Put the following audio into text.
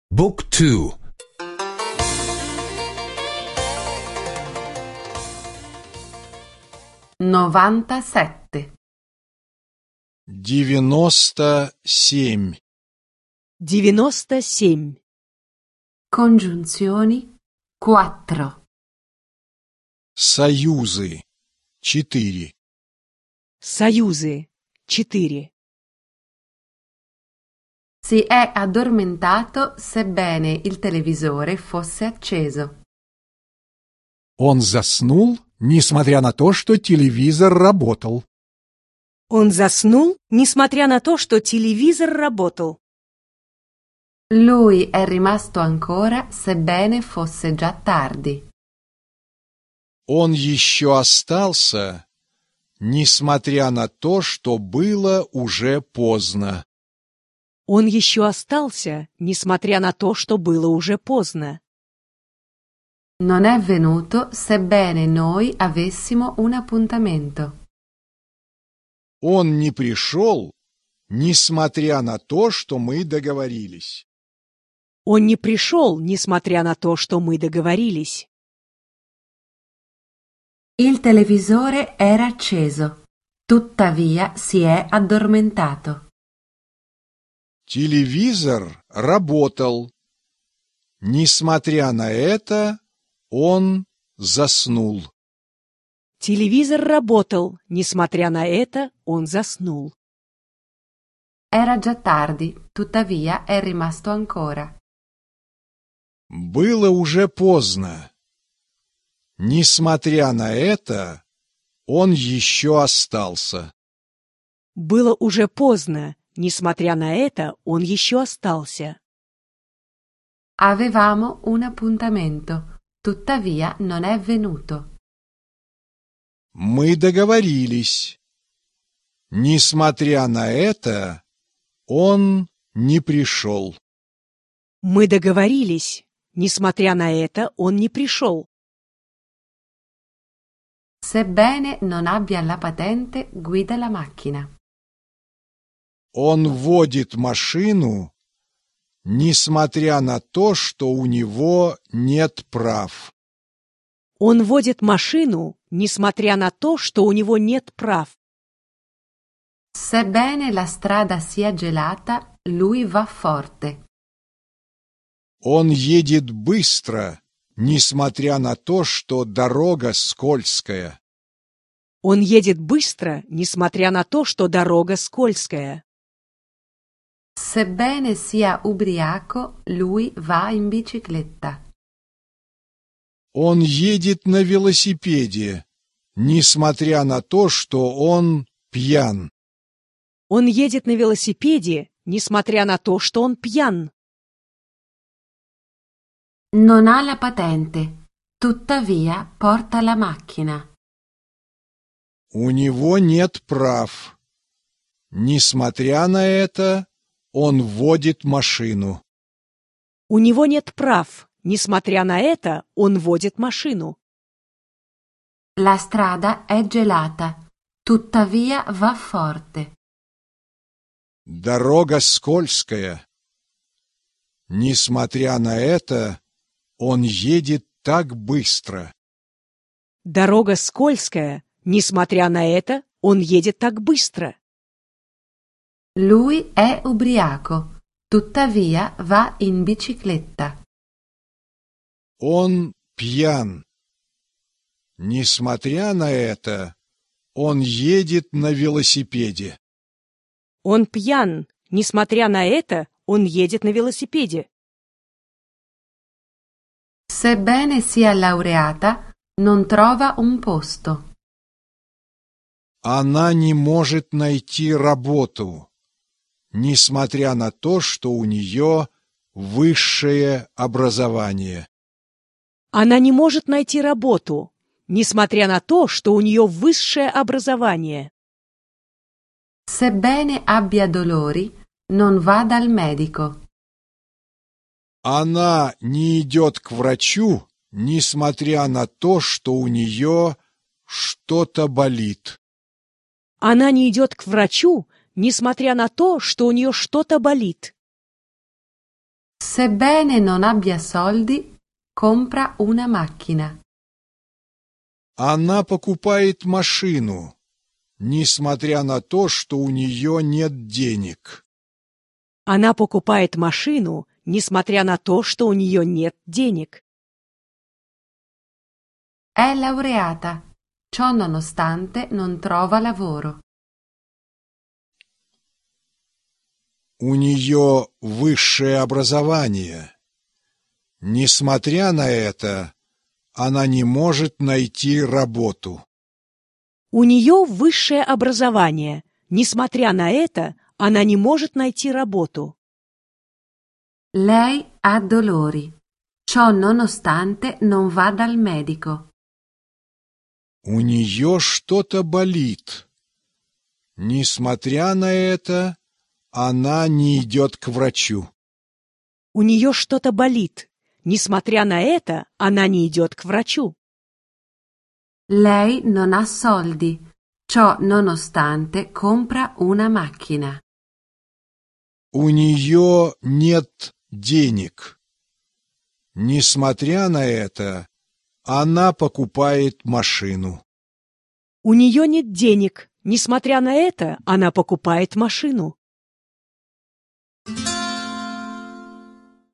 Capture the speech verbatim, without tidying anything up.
บุ๊กทู novantasette девяносто семь девяносто семь Congiunzioni quattro союзы четыре Союзы четыре Si è addormentato sebbene il televisore fosse acceso. Он заснул, несмотря на то, что телевизор работал. Он заснул, несмотря на то, что телевизор работал. Lui è rimasto ancora sebbene fosse già tardi. Он еще остался, несмотря на то, что было уже поздно. Он еще остался, несмотря на то, что было уже поздно. Non è venuto sebbene noi avessimo un appuntamento. Он не пришел, несмотря на то, что мы договорились. Он не пришел, несмотря на то, что мы договорились. Il televisore era acceso, tuttavia si è addormentato. Телевизор работал. Несмотря на это, он заснул. Телевизор работал, несмотря на это, он заснул. Era già tardi, tuttavia è rimasto ancora. Было уже поздно. Несмотря на это, он еще остался. Было уже поздно, несмотря на это, он еще остался. Avevamo un appuntamento, tuttavia non è venuto. Мы договорились. Несмотря на это, он не пришел. Мы договорились. Несмотря на это, он не пришел. Sebbene non abbia la patente, guida la macchina. Он водит машину, несмотря на то, что у него нет прав. Он водит машину, несмотря на то, что у него нет прав. Sebbene la strada sia gelata, lui va forte. Он едет быстро, несмотря на то, что дорога скользкая. Он едет быстро, несмотря на то, что дорога скользкая. Sebbene sia ubriaco, lui va in bicicletta. Он едет на велосипеде, несмотря на то, что он пьян. Он едет на велосипеде, несмотря на то, что он пьян. Non ha la patente, tuttavia porta la macchina. У него нет прав. Несмотря на это, он водит машину. У него нет прав. Несмотря на это, он водит машину. La strada è gelata, tuttavia va forte. Дорога скользкая. Несмотря на это, он едет так быстро. Дорога скользкая. Несмотря на это, он едет так быстро. Lui è ubriaco, tuttavia va in bicicletta. Он пьян. Несмотря на это, он едет на велосипеде. Он пьян. Несмотря на это, он едет на велосипеде. Sebbene sia laureata, non trova un posto. Она не может найти работу, несмотря на то, что у нее высшее образование. Она не может найти работу, несмотря на то, что у нее высшее образование. Sebbene abbia dolori, non va dal medico. Она не идет к врачу, несмотря на то, что у нее что-то болит. Она не идет к врачу, несмотря на то, что у нее что-то болит. Sebbene non abbia soldi, compra una macchina. Она покупает машину, несмотря на то, что у нее нет денег. Она покупает машину, несмотря на то, что у нее нет денег. È laureata, ciò nonostante non trova lavoro. У нее высшее образование. Несмотря на это, она не может найти работу. У нее высшее образование. Несмотря на это, она не может найти работу. Lei ha dolori, ciò nonostante non va dal medico. У нее что-то болит. Несмотря на это, она не идет к врачу. У нее что-то болит. Несмотря на это, она не идет к врачу. Lei non ha soldi, ciò nonostante compra una macchina. У нее нет денег. Несмотря на это, она покупает машину. У нее нет денег. Несмотря на это, она покупает машину.